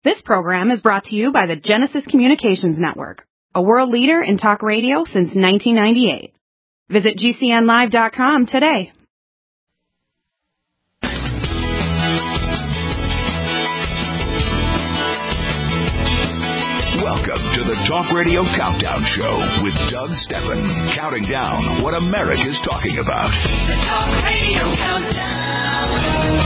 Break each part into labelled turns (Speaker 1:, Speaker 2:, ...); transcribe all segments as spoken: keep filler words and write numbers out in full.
Speaker 1: This program is brought to you by the Genesis Communications Network, a world leader in talk radio since nineteen ninety-eight. Visit G C N live dot com today.
Speaker 2: Welcome to the Talk Radio Countdown Show with Doug Steffen, counting down what America's talking about.
Speaker 3: The Talk Radio Countdown.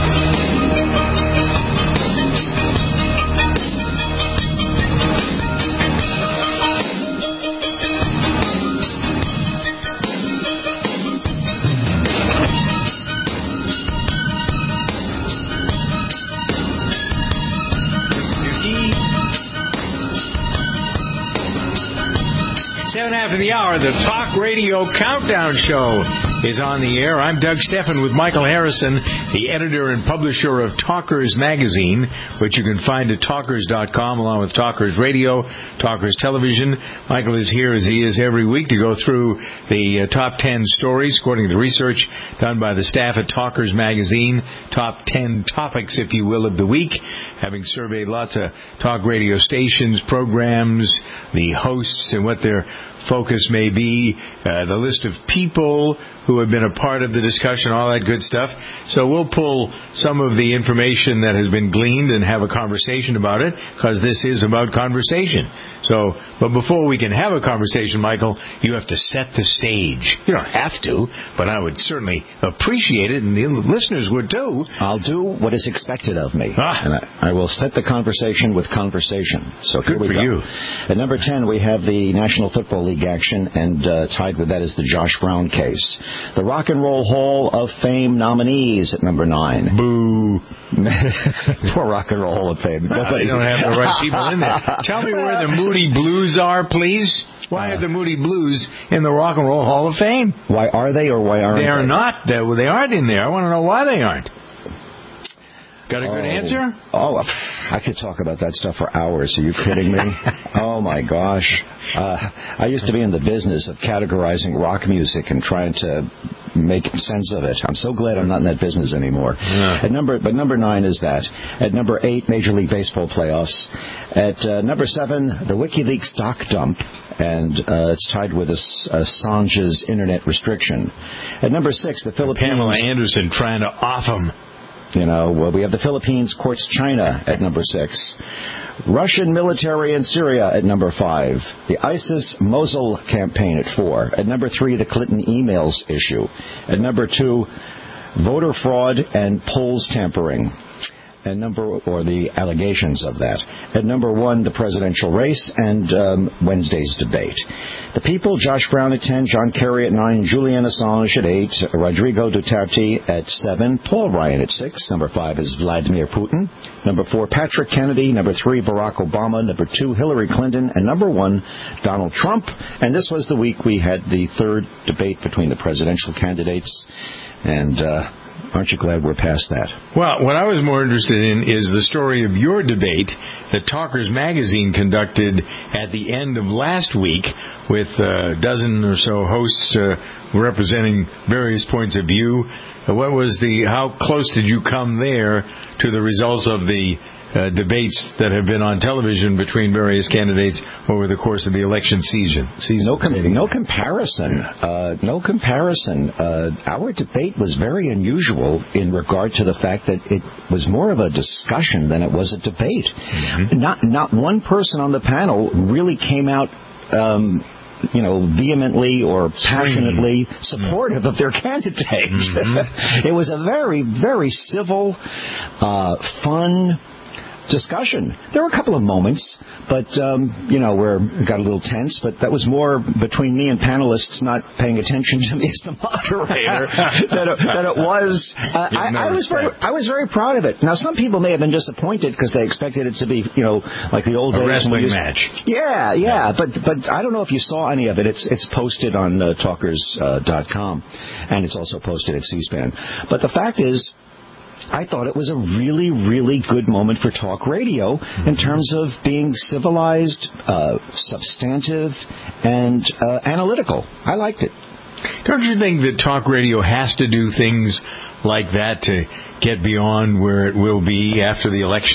Speaker 4: Seven after the hour, the Talk Radio Countdown Show is on the air. I'm Doug Steffen with Michael Harrison, the editor and publisher of Talkers Magazine, which you can find at talkers dot com, along with Talkers Radio, Talkers Television. Michael is here, as he is every week, to go through the uh, top ten stories, according to the research done by the staff at Talkers Magazine, top ten topics, if you will, of the week, having surveyed lots of talk radio stations, programs, the hosts, and what their focus may be, uh, the list of people who have been a part of the discussion, all that good stuff. So we'll pull some of the information that has been gleaned and have a conversation about it, because this is about conversation. So, but before we can have a conversation, Michael, you have to set the stage. You don't have to, but I would certainly appreciate it, and the listeners would too.
Speaker 5: I'll do what is expected of me,
Speaker 4: ah.
Speaker 5: and I, I will set the conversation with conversation. So here
Speaker 4: good
Speaker 5: we
Speaker 4: for
Speaker 5: go.
Speaker 4: you.
Speaker 5: At number ten, we have the National Football League action, and uh, tied with that is the Josh Brown case. The Rock and Roll Hall of Fame nominees at number nine.
Speaker 4: Boo.
Speaker 5: Poor Rock and Roll Hall of Fame.
Speaker 4: Uh, they don't have the right people in there. Tell me where the Moody Blues are, please. Why are the Moody Blues in the Rock and Roll Hall of Fame?
Speaker 5: Why are they, or why aren't they?
Speaker 4: They are not. They aren't in there. I want to know why they aren't. Got a good
Speaker 5: oh.
Speaker 4: answer?
Speaker 5: Oh, I could talk about that stuff for hours. Are you kidding me? Oh, my gosh. Uh, I used to be in the business of categorizing rock music and trying to make sense of it. I'm so glad I'm not in that business anymore.
Speaker 4: Yeah.
Speaker 5: At number, but number nine is that. At number eight, Major League Baseball playoffs. At uh, number seven, the WikiLeaks doc dump, and uh, it's tied with Assange's internet restriction. At number six, the Philippines.
Speaker 4: Pamela Anderson trying to off him.
Speaker 5: You know, well, we have the Philippines courts China at number six. Russian military in Syria at number five. The ISIS Mosul campaign at four. At number three, the Clinton emails issue. At number two, voter fraud and polls tampering. And number, or the allegations of that. At number one, the presidential race and um, Wednesday's debate. The People, Josh Brown at ten, John Kerry at nine, Julian Assange at eight, Rodrigo Duterte at seven, Paul Ryan at six. Number five is Vladimir Putin. Number four, Patrick Kennedy. Number three, Barack Obama. Number two, Hillary Clinton. And number one, Donald Trump. And this was the week we had the third debate between the presidential candidates. And, uh, aren't you glad we're past that?
Speaker 4: Well, what I was more interested in is the story of your debate that Talkers Magazine conducted at the end of last week with a dozen or so hosts uh, representing various points of view. What was the? How close did you come there to the results of the uh, debates that have been on television between various candidates over the course of the election season? season
Speaker 5: no, com- no comparison. Uh, no comparison. Uh, our debate was very unusual in regard to the fact that it was more of a discussion than it was a debate. Mm-hmm. Not not one person on the panel really came out Um, you know, vehemently or passionately supportive of their candidate. Mm-hmm. It was a very, very civil, uh, fun discussion. There were a couple of moments, but, um, you know, where it got a little tense, but that was more between me and panelists not paying attention to me as the moderator than, it, than it was. Uh, I, no I was very, I was very proud of it. Now, some people may have been disappointed because they expected it to be, you know, like the old
Speaker 4: a
Speaker 5: days.
Speaker 4: wrestling
Speaker 5: used,
Speaker 4: match.
Speaker 5: Yeah, yeah, but but I don't know if you saw any of it. It's it's posted on uh, talkers dot com, and it's also posted at C-SPAN. But the fact is, I thought it was a really, really good moment for talk radio mm-hmm. in terms of being civilized, uh, substantive, and uh, analytical. I liked it.
Speaker 4: Don't you think that talk radio has to do things like that to get beyond where it will be after the election?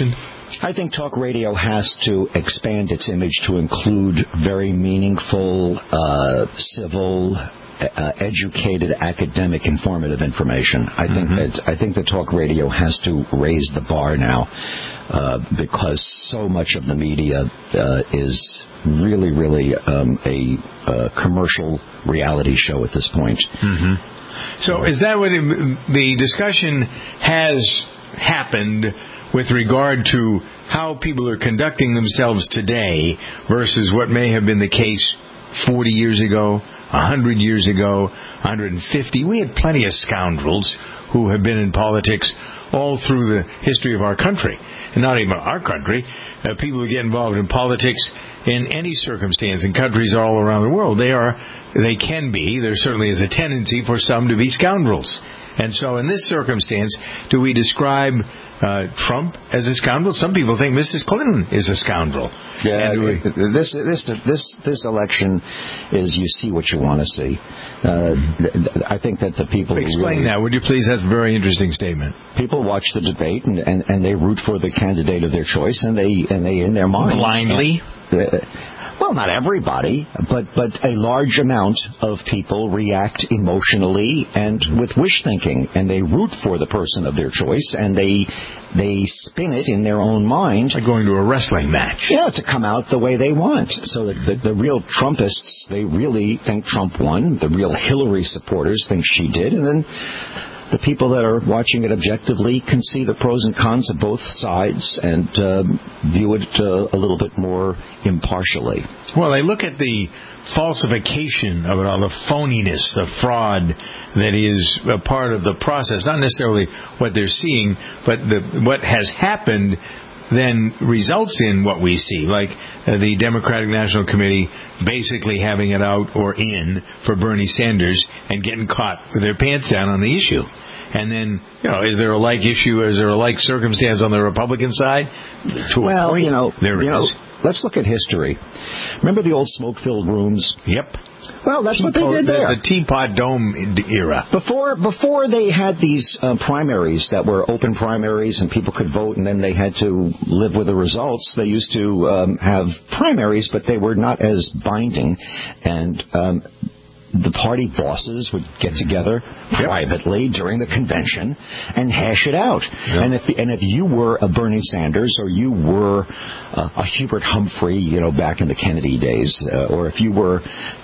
Speaker 5: I think talk radio has to expand its image to include very meaningful, uh, civil, uh, educated, academic, informative information. I think mm-hmm. that I think that talk radio has to raise the bar now, uh, because so much of the media uh, is really, really um, a uh, commercial reality show at this point.
Speaker 4: Mm-hmm. So is that what it, the discussion has happened with regard to how people are conducting themselves today versus what may have been the case forty years ago, one hundred years ago, one hundred fifty? We had plenty of scoundrels who have been in politics all through the history of our country. And not even our country. Uh, people who get involved in politics in any circumstance in countries all around the world, they are, they can be, there certainly is a tendency for some to be scoundrels. And so in this circumstance, do we describe uh, Trump as a scoundrel? Some people think Missus Clinton is a scoundrel.
Speaker 5: Yeah, we, this this this this election is you see what you want to see. Uh, I think that the people
Speaker 4: explain
Speaker 5: really,
Speaker 4: that, would you please? That's a very interesting statement.
Speaker 5: People watch the debate and, and, and they root for the candidate of their choice, and they and they in their minds
Speaker 4: blindly.
Speaker 5: Uh, Well, not everybody, but, but a large amount of people react emotionally and with wish thinking, and they root for the person of their choice, and they they spin it in their own mind.
Speaker 4: Like going to a wrestling match.
Speaker 5: Yeah, to come out the way they want. So the, the, the real Trumpists, they really think Trump won. The real Hillary supporters think she did, and then the people that are watching it objectively can see the pros and cons of both sides and uh, view it uh, a little bit more impartially.
Speaker 4: Well, they look at the falsification of it all, the phoniness, the fraud that is a part of the process, not necessarily what they're seeing, but the, what has happened then results in what we see, like uh, the Democratic National Committee basically having it out or in for Bernie Sanders and getting caught with their pants down on the issue. And then, you know, is there a like issue, is there a like circumstance on the Republican side? To
Speaker 5: well,
Speaker 4: a point,
Speaker 5: you know,
Speaker 4: there
Speaker 5: you
Speaker 4: is.
Speaker 5: know, let's look at history. Remember the old smoke-filled rooms?
Speaker 4: Yep.
Speaker 5: Well, that's
Speaker 4: Teapot,
Speaker 5: what they did there.
Speaker 4: The, the Teapot Dome era.
Speaker 5: Before before they had these uh, primaries that were open primaries and people could vote and then they had to live with the results, they used to um, have primaries, but they were not as binding. And um, the party bosses would get together yep. privately during the convention and hash it out. Yep. And if and if you were a Bernie Sanders or you were uh, a Hubert Humphrey, you know, back in the Kennedy days, uh, or if you were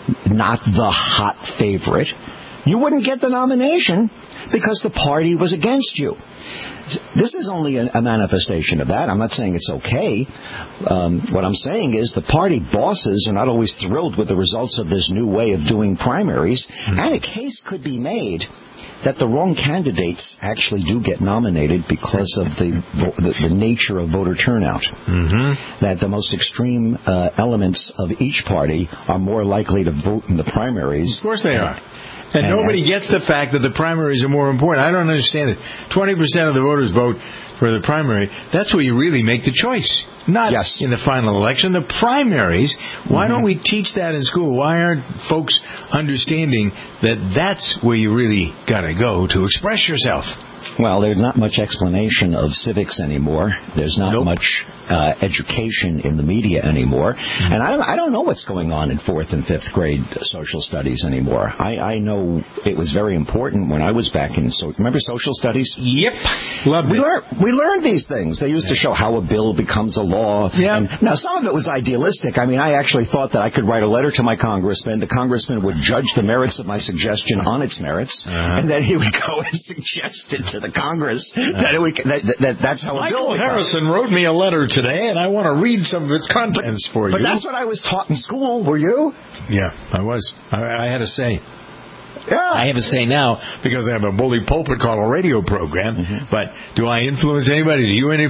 Speaker 5: not the hot favorite, you wouldn't get the nomination because the party was against you. This is only a, a manifestation of that. I'm not saying it's okay. Um, what I'm saying is the party bosses are not always thrilled with the results of this new way of doing primaries, mm-hmm. and a case could be made that the wrong candidates actually do get nominated because of the the, the nature of voter turnout.
Speaker 4: Mm-hmm.
Speaker 5: That the most extreme uh, elements of each party are more likely to vote in the primaries.
Speaker 4: Of course they are. And, and nobody gets the fact that the primaries are more important. I don't understand it. twenty percent of the voters vote for the primary. That's where you really make the choice. Not
Speaker 5: yes.
Speaker 4: in the final election. The primaries, why mm-hmm. don't we teach that in school? Why aren't folks understanding that that's where you really got to go to express yourself?
Speaker 5: Well, there's not much explanation of civics anymore. There's not
Speaker 4: nope.
Speaker 5: much uh, education in the media anymore. Mm-hmm. And I don't, I don't know what's going on in fourth and fifth grade social studies anymore. I, I know it was very important when I was back in, so remember social studies?
Speaker 4: Yep. Loved
Speaker 5: we
Speaker 4: it.
Speaker 5: Lear, we learned these things. They used to show how a bill becomes a law.
Speaker 4: Yeah.
Speaker 5: And now, some of it was idealistic. I mean, I actually thought that I could write a letter to my congressman. The congressman would judge the merits of my suggestion on its merits, uh-huh. and then he would go and suggest it to the Congress that, it would, that, that, that that's how a bill
Speaker 4: Michael Harrison wrote me a letter today, and I want to read some of its contents
Speaker 5: but,
Speaker 4: for
Speaker 5: but
Speaker 4: you.
Speaker 5: But that's what I was taught in school. Were you?
Speaker 4: Yeah, I was. I, I had a say.
Speaker 5: Yeah.
Speaker 4: I have a say now because I have a bully pulpit called a radio program. Mm-hmm. But do I influence anybody? Do you any?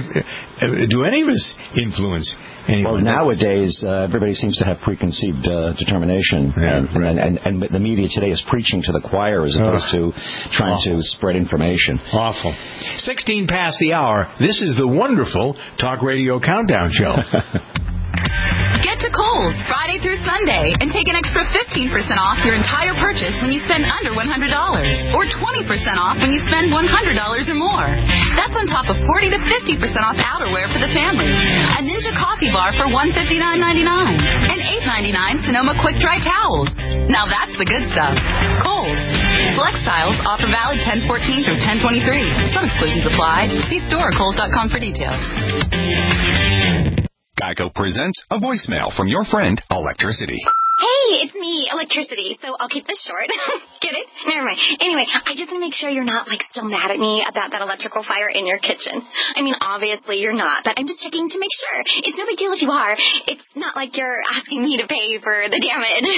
Speaker 4: Do any of us influence anyone?
Speaker 5: Well, nowadays uh, everybody seems to have preconceived uh, determination,
Speaker 4: yeah,
Speaker 5: and,
Speaker 4: right.
Speaker 5: and, and, and the media today is preaching to the choir as opposed
Speaker 4: oh.
Speaker 5: to trying
Speaker 4: Awful.
Speaker 5: to spread information.
Speaker 4: Awful. Sixteen past the hour. This is the wonderful Talk Radio Countdown Show.
Speaker 6: Get to Kohl's Friday Saturday through Sunday and take an extra fifteen percent off your entire purchase when you spend under one hundred dollars or twenty percent off when you spend one hundred dollars or more. That's on top of forty to fifty percent off outerwear for the family, a Ninja coffee bar for one hundred fifty-nine ninety-nine, and eight ninety-nine Sonoma Quick Dry towels. Now that's the good stuff. Kohl's. Select styles offer valid ten fourteen through ten twenty-three. Some exclusions apply. See store or Kohl's dot com for details.
Speaker 7: Geico presents a voicemail from your friend, Electricity.
Speaker 8: Hey, it's me, Electricity, so I'll keep this short. Get it? Never mind. Anyway, I just want to make sure you're not, like, still mad at me about that electrical fire in your kitchen. I mean, obviously you're not, but I'm just checking to make sure. It's no big deal if you are. It's not like you're asking me to pay for the damage.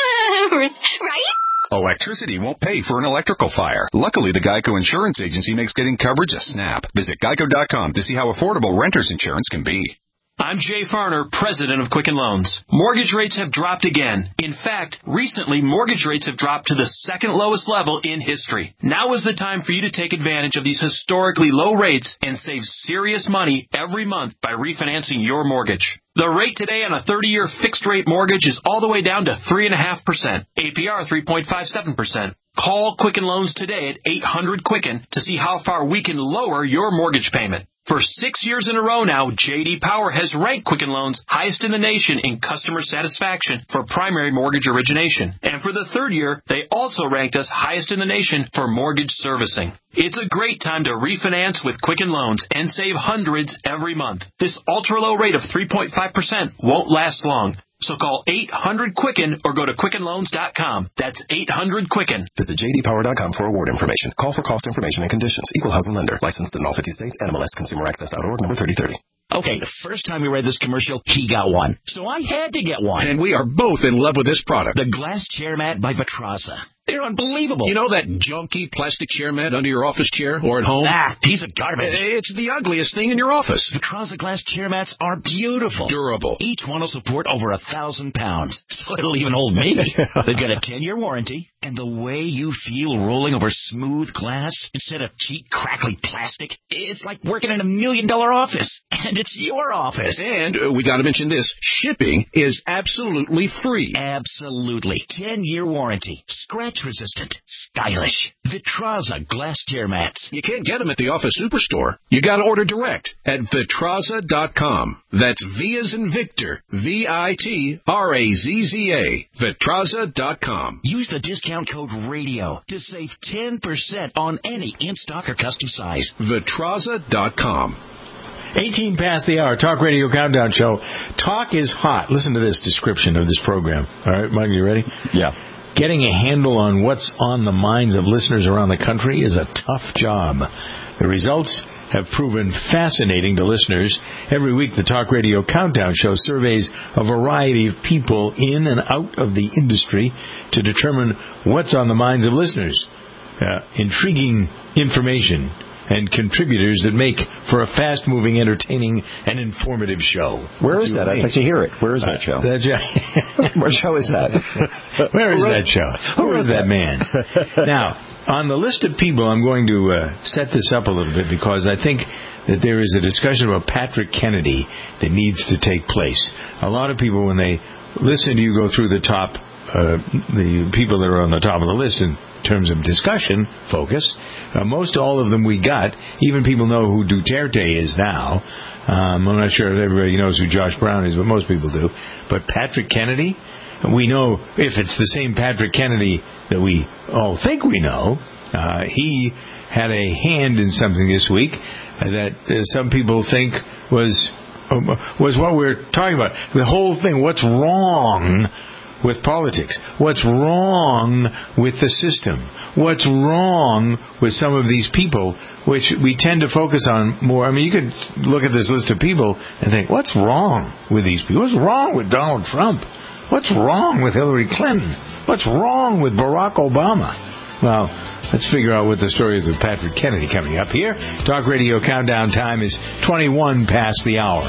Speaker 8: Right?
Speaker 7: Electricity won't pay for an electrical fire. Luckily, the Geico Insurance Agency makes getting coverage a snap. Visit geico dot com to see how affordable renter's insurance can be.
Speaker 9: I'm Jay Farner, president of Quicken Loans. Mortgage rates have dropped again. In fact, recently, mortgage rates have dropped to the second lowest level in history. Now is the time for you to take advantage of these historically low rates and save serious money every month by refinancing your mortgage. The rate today on a thirty-year fixed-rate mortgage is all the way down to three point five percent. A P R three point five seven percent. Call Quicken Loans today at eight hundred Quicken to see how far we can lower your mortgage payment. For six years in a row now, J D Power has ranked Quicken Loans highest in the nation in customer satisfaction for primary mortgage origination. And for the third year, they also ranked us highest in the nation for mortgage servicing. It's a great time to refinance with Quicken Loans and save hundreds every month. This ultra-low rate of three point five percent won't last long. So call eight hundred Quicken or go to quicken loans dot com. That's eight hundred Quicken.
Speaker 10: Visit j d power dot com for award information. Call for cost information and conditions. Equal housing lender. Licensed in all fifty states. N M L S consumer access dot org, number thirty thirty.
Speaker 11: Okay, the first time we read this commercial, he got one. So I had to get one.
Speaker 12: And we are both in love with this product.
Speaker 11: The glass chair mat by Vitraza. They're unbelievable.
Speaker 12: You know that junky plastic chair mat under your office chair or at home?
Speaker 11: Ah, piece of garbage.
Speaker 12: It's the ugliest thing in your office.
Speaker 11: Vitraza glass chair mats are beautiful.
Speaker 12: Durable.
Speaker 11: Each one will support over a thousand pounds, so it'll even hold me. They've got a ten-year warranty, and the way you feel rolling over smooth glass instead of cheap, crackly plastic, it's like working in a million-dollar office. And it's your office.
Speaker 12: And uh, we got to mention this. Shipping is absolutely free.
Speaker 11: Absolutely. ten-year warranty. Scratch-resistant. Stylish. Vitraza glass chair mats.
Speaker 12: You can't get them at the office superstore. You got to order direct at vitraza dot com. That's V as in Victor. V I T R A Z Z A. vitraza dot com.
Speaker 11: Use the discount code RADIO to save ten percent on any in-stock or custom size.
Speaker 12: vitraza dot com.
Speaker 4: eighteen past the hour, Talk Radio Countdown Show. Talk is hot. Listen to this description of this program. All right, Mike, you ready?
Speaker 5: Yeah.
Speaker 4: Getting a handle on what's on the minds of listeners around the country is a tough job. The results have proven fascinating to listeners. Every week, the Talk Radio Countdown Show surveys a variety of people in and out of the industry to determine what's on the minds of listeners. Uh, intriguing information and contributors that make for a fast-moving, entertaining, and informative show.
Speaker 5: Where is that? I'd like to hear it. Where is that show?
Speaker 4: Uh, that show.
Speaker 5: What show is that?
Speaker 4: Where is that show? Who is that man? Now, on the list of people, I'm going to uh, set this up a little bit because I think that there is a discussion about Patrick Kennedy that needs to take place. A lot of people, when they listen to you go through the top, uh, the people that are on the top of the list in terms of discussion focus, uh, most all of them we got, even people know who Duterte is now. Um, I'm not sure if everybody knows who Josh Brown is, but most people do. But Patrick Kennedy, we know if it's the same Patrick Kennedy that we all think we know. Uh, he had a hand in something this week that uh, some people think was um, was what we're talking about. The whole thing, what's wrong with politics? What's wrong with the system? What's wrong with some of these people, which we tend to focus on more? I mean, you could look at this list of people and think, what's wrong with these people? What's wrong with Donald Trump? What's wrong with Hillary Clinton? What's wrong with Barack Obama? Well, let's figure out what the story is with Patrick Kennedy coming up here. Talk Radio Countdown time is twenty-one past the hour.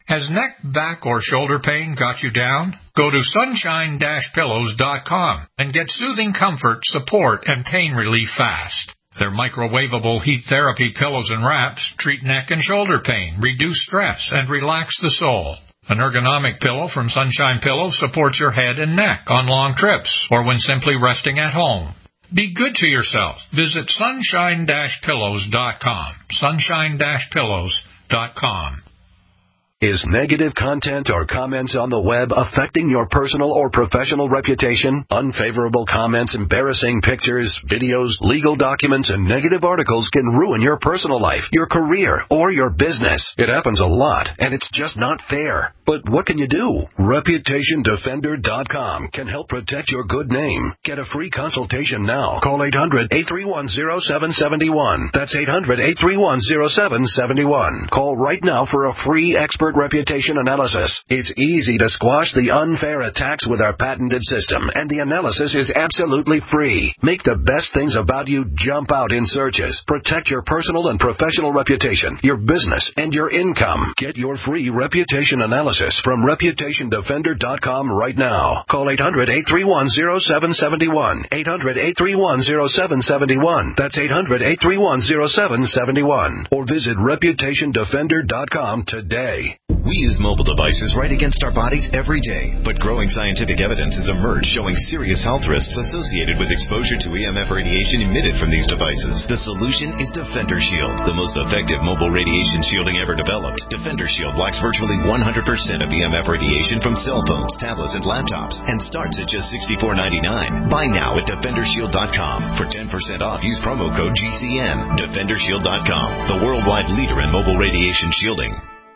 Speaker 13: Has neck, back, or shoulder pain got you down? Go to sunshine dash pillows dot com and get soothing comfort, support, and pain relief fast. Their microwavable heat therapy pillows and wraps treat neck and shoulder pain, reduce stress, and relax the soul. An ergonomic pillow from Sunshine Pillows supports your head and neck on long trips or when simply resting at home. Be good to yourself. Visit sunshine dash pillows dot com. sunshine dash pillows dot com.
Speaker 12: Is negative content or comments on the web affecting your personal or professional reputation? Unfavorable comments, embarrassing pictures, videos, legal documents, and negative articles can ruin your personal life, your career, or your business. It happens a lot, and it's just not fair. But what can you do? reputation defender dot com can help protect your good name. Get a free consultation now. Call eight hundred, eight three one, zero seven seven one. That's eight hundred, eight three one, zero seven seven one. Call right now for a free expert reputation analysis. It's easy to squash the unfair attacks with our patented system, and the analysis is absolutely free. Make the best things about you jump out in searches. Protect your personal and professional reputation, your business, and your income. Get your free reputation analysis from reputation defender dot com right now. Call eight hundred, eight three one, zero seven seven one. eight hundred, eight three one, zero seven seven one. That's eight hundred, eight three one, zero seven seven one. Or visit reputation defender dot com today.
Speaker 14: We use mobile devices right against our bodies every day, but growing scientific evidence has emerged showing serious health risks associated with exposure to E M F radiation emitted from these devices. The solution is Defender Shield, the most effective mobile radiation shielding ever developed. Defender Shield blocks virtually one hundred percent of E M F radiation from cell phones, tablets, and laptops, and starts at just sixty-four ninety-nine. Buy now at defender shield dot com. For ten percent off, use promo code G C N. defender shield dot com, the worldwide leader in mobile radiation shielding.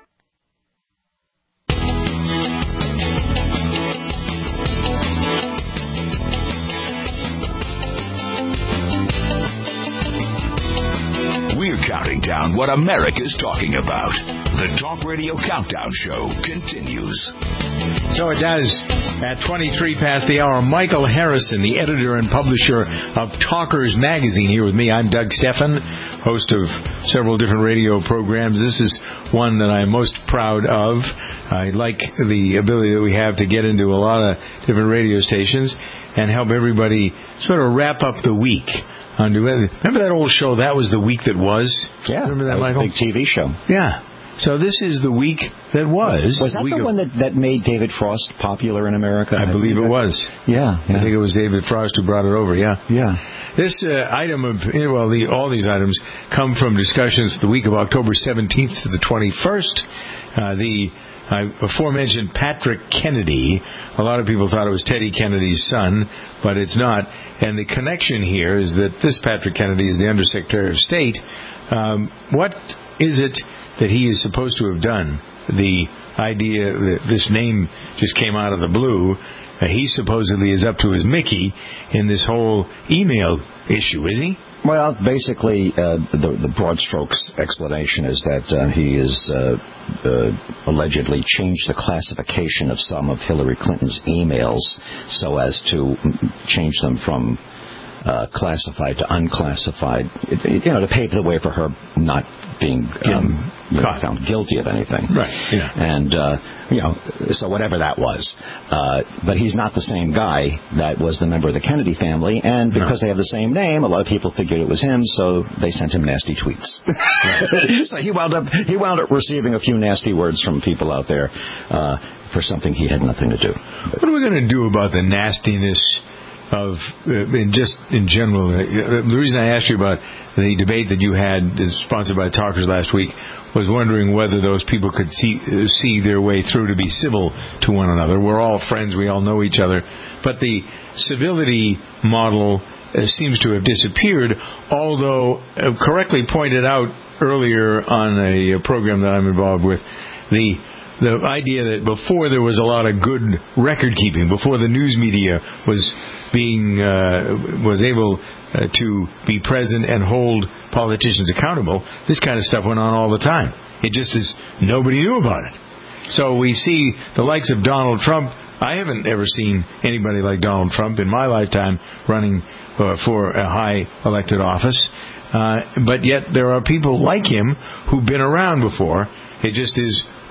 Speaker 2: We're counting down what America's talking about. The Talk Radio Countdown Show continues.
Speaker 4: So it does. At twenty-three past the hour, Michael Harrison, the editor and publisher of Talkers Magazine, here with me. I'm Doug Stephan, host of several different radio programs. This is one that I'm most proud of. I like the ability that we have to get into a lot of different radio stations and help everybody sort of wrap up the week. Remember that old show, That Was the Week That Was?
Speaker 5: Yeah,
Speaker 4: remember that,
Speaker 5: that was
Speaker 4: Michael?
Speaker 5: a big T V show.
Speaker 4: Yeah. So this is the week that was.
Speaker 5: Was that the one that, that made David Frost popular in America?
Speaker 4: I, I believe it was.
Speaker 5: Yeah, yeah.
Speaker 4: I think it was David Frost who brought it over, yeah.
Speaker 5: Yeah.
Speaker 4: This uh, item of, well, the, all these items come from discussions the week of October seventeenth to the twenty-first. Uh, the uh, aforementioned Patrick Kennedy, a lot of people thought it was Teddy Kennedy's son, but it's not. And the connection here is that this Patrick Kennedy is the Undersecretary of State. Um, what is it that he is supposed to have done? The idea that this name just came out of the blue. Uh, he supposedly is up to his Mickey in this whole email issue, is he?
Speaker 5: Well, basically, uh, the, the broad strokes explanation is that uh, he has uh, uh, allegedly changed the classification of some of Hillary Clinton's emails so as to change them from uh, classified to unclassified, you know, to pave the way for her not being um, you know, found guilty of anything.
Speaker 4: Right. Yeah.
Speaker 5: And, uh, you know, so whatever that was. Uh, but he's not the same guy that was the member of the Kennedy family, and because no. they have the same name, a lot of people figured it was him, so they sent him nasty tweets. So he wound up he wound up receiving a few nasty words from people out there uh, for something he had nothing to do.
Speaker 4: What are we going to do about the nastiness of, uh, in just in general? Uh, the reason I asked you about the debate that you had, sponsored by Talkers last week, was wondering whether those people could see uh, see their way through to be civil to one another. We're all friends. We all know each other. But the civility model uh, seems to have disappeared, although uh, correctly pointed out earlier on a, a program that I'm involved with, the the idea that before there was a lot of good record keeping, before the news media was being uh, was able uh, to be present and hold politicians accountable, this kind of stuff went on all the time. It just is nobody knew about it. So we see the likes of Donald Trump. I haven't ever seen anybody like Donald Trump in my lifetime running uh, for a high elected office. Uh, but yet there are people like him who've been around before. It just is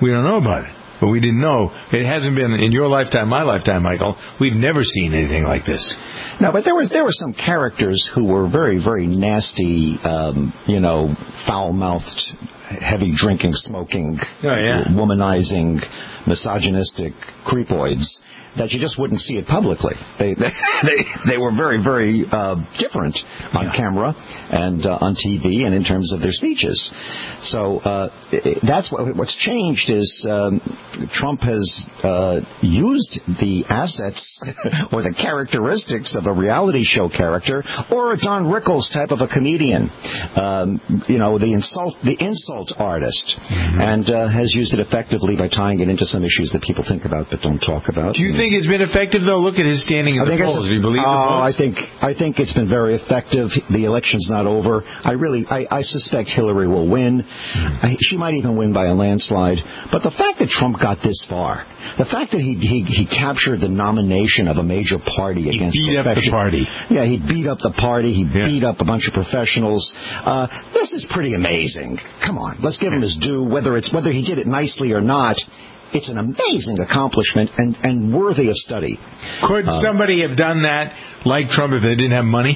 Speaker 4: We don't know about it. But we didn't know. It hasn't been in your lifetime, my lifetime, Michael. We've never seen anything like this.
Speaker 5: No, but there was there were some characters who were very, very nasty, um, you know, foul-mouthed, heavy drinking, smoking,
Speaker 4: oh, yeah.
Speaker 5: womanizing, misogynistic creepoids that you just wouldn't see it publicly. They they they, they were very, very uh, different on yeah. camera and uh, on T V and in terms of their speeches. So uh, that's what what's changed is um, Trump has uh, used the assets or the characteristics of a reality show character or a Don Rickles type of a comedian. Um, you know, the insult the insult artist, mm-hmm. and uh, has used it effectively by tying it into some issues that people think about but don't talk about.
Speaker 4: Do you think think it's been effective, though? Look at his standing in
Speaker 5: I
Speaker 4: the polls. Do you believe
Speaker 5: oh,
Speaker 4: the polls?
Speaker 5: I think I think it's been very effective. The election's not over. I really, I, I suspect Hillary will win. Mm-hmm. I, she might even win by a landslide. But the fact that Trump got this far, the fact that he he, he captured the nomination of a major party
Speaker 4: he
Speaker 5: against
Speaker 4: beat up the party.
Speaker 5: Yeah, he beat up the party. He
Speaker 4: yeah.
Speaker 5: beat up a bunch of professionals. Uh, this is pretty amazing. Come on, let's give him his due. Whether it's whether he did it nicely or not. It's an amazing accomplishment and, and worthy of study.
Speaker 4: Could uh, somebody have done that like Trump if they didn't have money?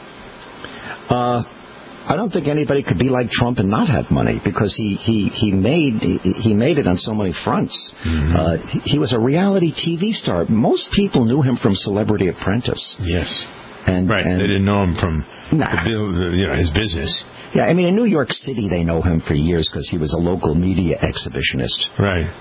Speaker 5: Uh, I don't think anybody could be like Trump and not have money because he, he, he made he made it on so many fronts. Mm-hmm. Uh, he, he was a reality T V star. Most people knew him from Celebrity Apprentice.
Speaker 4: Yes.
Speaker 5: And,
Speaker 4: right.
Speaker 5: And,
Speaker 4: they didn't know him from
Speaker 5: nah.
Speaker 4: the, you know, his business.
Speaker 5: Yeah, I mean, in New York City, they know him for years because he was a local media exhibitionist.
Speaker 4: Right.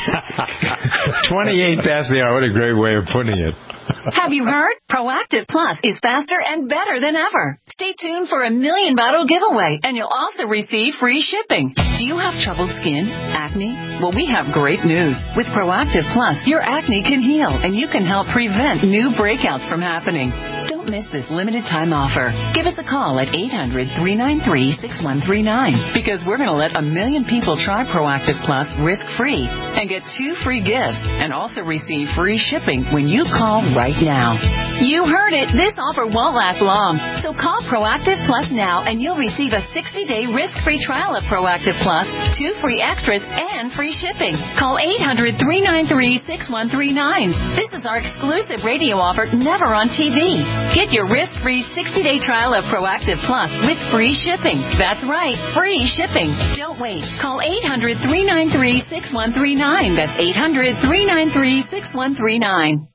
Speaker 4: twenty-eight past the hour. What a great way of putting it.
Speaker 15: Have you heard? Proactive Plus is faster and better than ever. Stay tuned for a million bottle giveaway, and you'll also receive free shipping. Do you have troubled skin? Acne? Well, we have great news. With Proactive Plus, your acne can heal, and you can help prevent new breakouts from happening. Don't miss this limited time offer. Give us a call at eight hundred, three nine three, six one three nine because we're going to let a million people try Proactive Plus risk-free and get two free gifts and also receive free shipping when you call right now. You heard it. This offer won't last long. So call Proactive Plus now and you'll receive a sixty-day risk-free trial of Proactive Plus, two free extras, and free shipping. Call eight hundred, three nine three, six one three nine. This is our exclusive radio offer, never on T V. Get your risk-free sixty-day trial of Proactive Plus with free shipping. That's right, free shipping. Don't wait. Call eight hundred, three nine three, six one three nine. That's eight hundred, three nine three, six one three nine.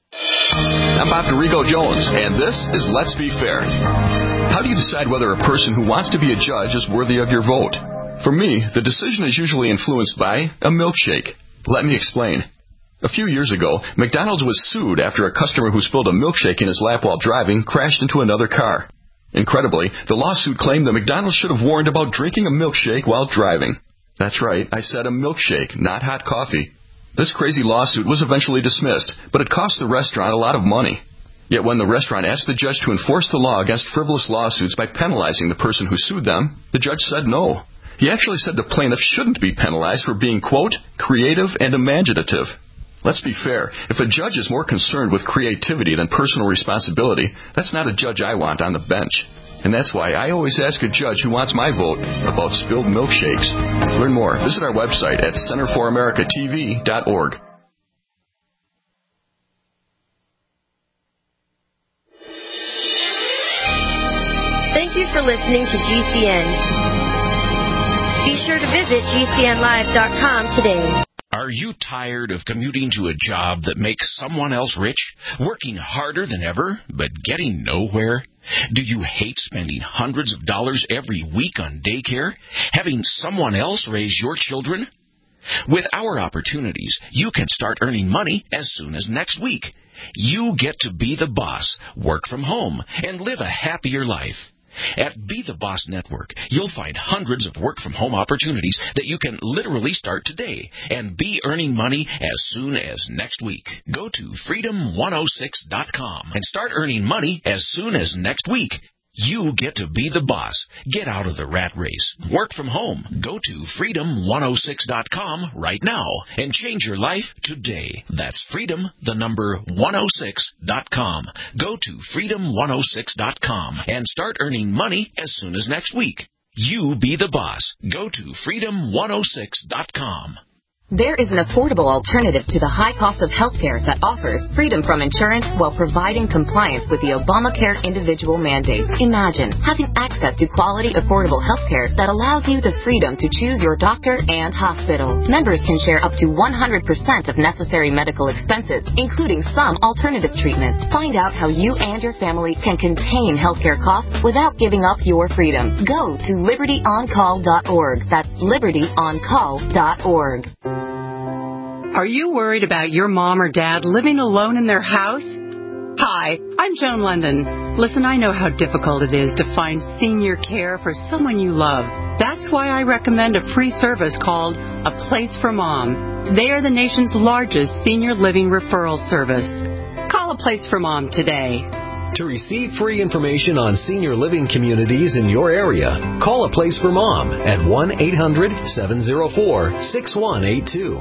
Speaker 7: I'm Bob Rigo Jones, and this is Let's Be Fair. How do you decide whether a person who wants to be a judge is worthy of your vote? For me, the decision is usually influenced by a milkshake. Let me explain. A few years ago, McDonald's was sued after a customer who spilled a milkshake in his lap while driving crashed into another car. Incredibly, the lawsuit claimed that McDonald's should have warned about drinking a milkshake while driving. That's right, I said a milkshake, not hot coffee. This crazy lawsuit was eventually dismissed, but it cost the restaurant a lot of money. Yet when the restaurant asked the judge to enforce the law against frivolous lawsuits by penalizing the person who sued them, the judge said no. He actually said the plaintiff shouldn't be penalized for being, quote, creative and imaginative. Let's be fair. If a judge is more concerned with creativity than personal responsibility, that's not a judge I want on the bench. And that's why I always ask a judge who wants my vote about spilled milkshakes. Learn more. Visit our website at center for america t v dot org.
Speaker 16: Thank you for listening to G C N. Be sure to visit G C N live dot com today.
Speaker 11: Are you tired of commuting to a job that makes someone else rich, working harder than ever, but getting nowhere? Do you hate spending hundreds of dollars every week on daycare, having someone else raise your children? With our opportunities, you can start earning money as soon as next week. You get to be the boss, work from home, and live a happier life. At Be the Boss Network, you'll find hundreds of work-from-home opportunities that you can literally start today and be earning money as soon as next week. Go to freedom one oh six dot com and start earning money as soon as next week. You get to be the boss. Get out of the rat race. Work from home. Go to freedom one oh six dot com right now and change your life today. That's freedom, the number one oh six dot com. Go to freedom one oh six dot com and start earning money as soon as next week. You be the boss. Go to freedom one oh six dot com.
Speaker 17: There is an affordable alternative to the high cost of healthcare that offers freedom from insurance while providing compliance with the Obamacare individual mandate. Imagine having access to quality, affordable healthcare that allows you the freedom to choose your doctor and hospital. Members can share up to one hundred percent of necessary medical expenses, including some alternative treatments. Find out how you and your family can contain healthcare costs without giving up your freedom. Go to liberty on call dot org. That's liberty on call dot org.
Speaker 1: Are you worried about your mom or dad living alone in their house? Hi, I'm Joan London. Listen, I know how difficult it is to find senior care for someone you love. That's why I recommend a free service called A Place for Mom. They are the nation's largest senior living referral service. Call A Place for Mom today.
Speaker 18: To receive free information on senior living communities in your area, call A Place for Mom at one eight hundred seven oh four six one eight two.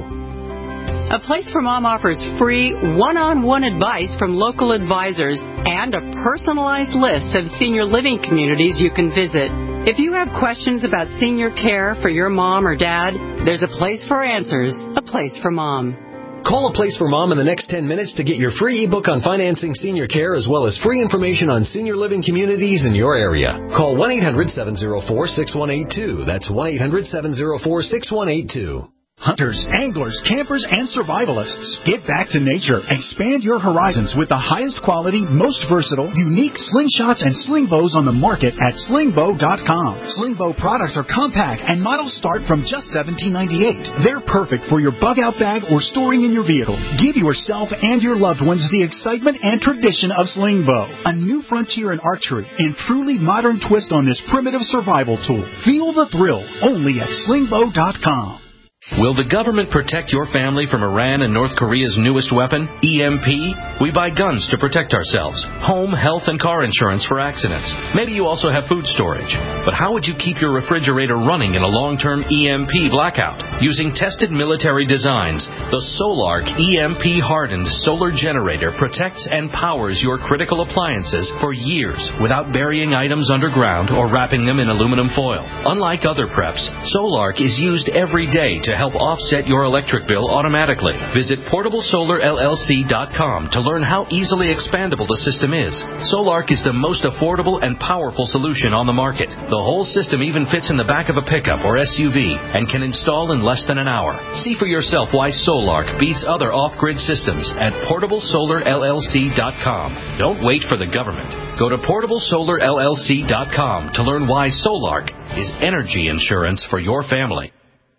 Speaker 1: A Place for Mom offers free one-on-one advice from local advisors and a personalized list of senior living communities you can visit. If you have questions about senior care for your mom or dad, there's a place for answers. A Place for Mom.
Speaker 18: Call A Place for Mom in the next ten minutes to get your free ebook on financing senior care as well as free information on senior living communities in your area. Call one eight hundred seven oh four six one eight two. That's one eight hundred seven oh four six one eight two.
Speaker 19: Hunters, anglers, campers, and survivalists. Get back to nature. Expand your horizons with the highest quality, most versatile, unique slingshots and sling bows on the market at sling bow dot com. Sling bow products are compact and models start from just seventeen ninety-eight. They're perfect for your bug-out bag or storing in your vehicle. Give yourself and your loved ones the excitement and tradition of sling bow. A new frontier in archery and truly modern twist on this primitive survival tool. Feel the thrill only at sling bow dot com.
Speaker 9: Will the government protect your family from Iran and North Korea's newest weapon, E M P? We buy guns to protect ourselves, home, health, and car insurance for accidents. Maybe you also have food storage. But how would you keep your refrigerator running in a long-term E M P blackout? Using tested military designs, the Solark E M P-hardened solar generator protects and powers your critical appliances for years without burying items underground or wrapping them in aluminum foil. Unlike other preps, Solark is used every day to help offset your electric bill automatically. Visit portable solar L L C dot com to learn how easily expandable the system is. Solark is the most affordable and powerful solution on the market. The whole system even fits in the back of a pickup or S U V and can install in less than an hour. See for yourself why Solark beats other off-grid systems at portable solar L L C dot com. Don't wait for the government. Go to portable solar L L C dot com to learn why Solark is energy insurance for your family.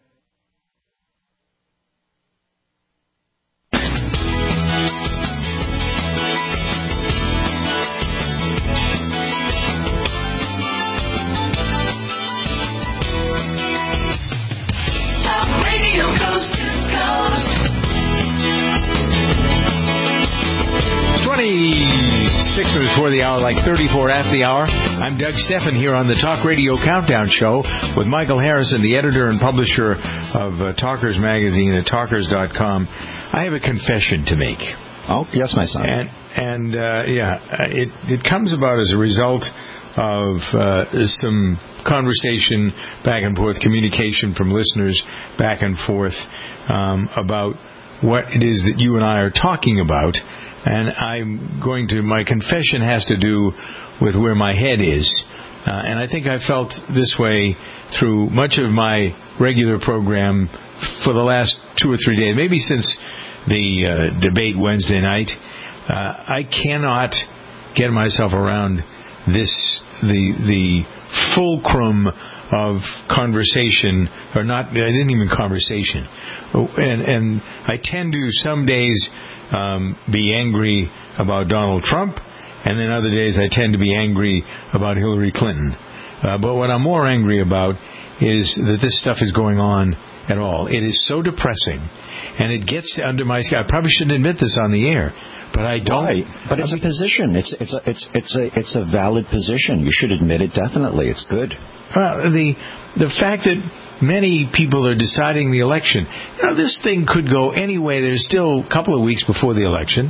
Speaker 4: twenty-six minutes before the hour, like thirty-four after the hour. I'm Doug Steffen here on the Talk Radio Countdown Show with Michael Harrison, the editor and publisher of uh, Talkers Magazine at talkers dot com. I have a confession to make.
Speaker 5: Oh, yes, my son.
Speaker 4: And, and uh, yeah, it, it comes about as a result of uh, some conversation back and forth, communication from listeners back and forth um, about what it is that you and I are talking about. And I'm going to, my confession has to do with where my head is. Uh, and I think I felt this way through much of my regular program for the last two or three days, maybe since the uh, debate Wednesday night. Uh, I cannot get myself around this, the, the fulcrum of conversation, or not, I didn't even conversation. And, and I tend to some days Um, be angry about Donald Trump, and then other days I tend to be angry about Hillary Clinton. Uh, but what I'm more angry about is that this stuff is going on at all. It is so depressing, and it gets under my skin. I probably shouldn't admit this on the air, but I don't.
Speaker 5: Why? But it's I mean, a position. It's it's a it's it's a it's a valid position. You should admit it. Definitely, it's good.
Speaker 4: Well, the the fact that many people are deciding the election. You know, this thing could go any way. There's still a couple of weeks before the election.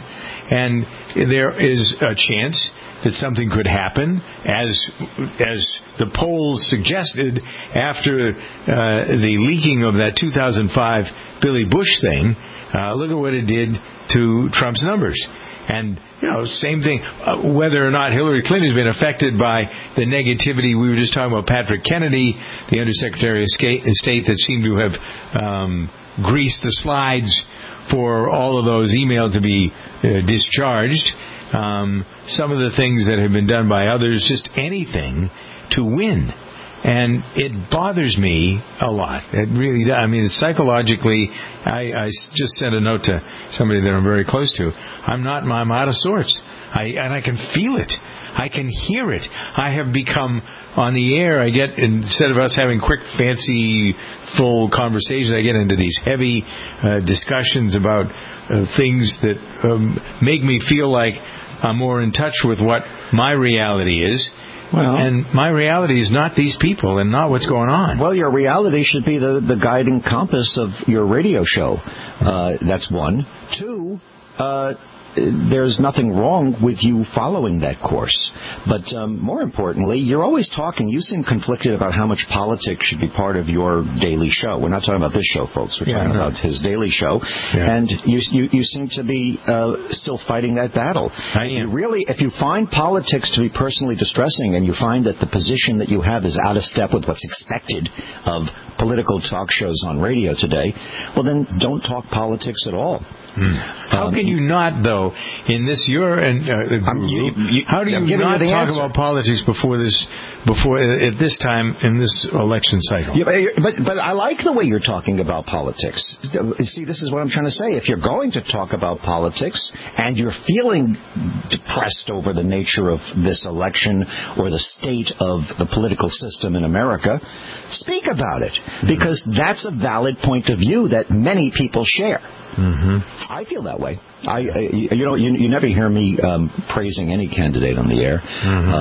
Speaker 4: And there is a chance that something could happen, as as the polls suggested after uh, the leaking of that two thousand five Billy Bush thing. Uh, look at what it did to Trump's numbers. And, you know, same thing, uh, whether or not Hillary Clinton has been affected by the negativity. We were just talking about Patrick Kennedy, the Undersecretary of State, that seemed to have um, greased the slides for all of those emails to be uh, discharged. Um, some of the things that have been done by others, just anything to win. And it bothers me a lot. It really does. I mean, psychologically, I, I just sent a note to somebody that I'm very close to. I'm not, I'm out of sorts. I, and I can feel it. I can hear it. I have become, on the air, I get, instead of us having quick, fancy, full conversations, I get into these heavy uh, discussions about uh, things that um, make me feel like I'm more in touch with what my reality is. Well, and my reality is not these people and not what's going on.
Speaker 5: Well, your reality should be the, the guiding compass of your radio show. Uh, that's one. Two, uh, there's nothing wrong with you following that course. But um, more importantly, you're always talking. You seem conflicted about how much politics should be part of your daily show. We're not talking about this show, folks. We're yeah, talking no. about his daily show. Yeah. And you, you you seem to be uh, still fighting that battle.
Speaker 4: I am.
Speaker 5: You really, if you find politics to be personally distressing and you find that the position that you have is out of step with what's expected of political talk shows on radio today, well, then don't talk politics at all.
Speaker 4: Hmm. How um, can you not, though, in this your and uh, you, you, how do you not you talk answer. about politics before this, before at this time in this election cycle?
Speaker 5: Yeah, but, but but I like the way you're talking about politics. See, this is what I'm trying to say. If you're going to talk about politics and you're feeling depressed over the nature of this election or the state of the political system in America, speak about it, because that's a valid point of view that many people share.
Speaker 4: Mm-hmm.
Speaker 5: I feel that way. I, I you know, you, you never hear me um, praising any candidate on the air,
Speaker 4: mm-hmm.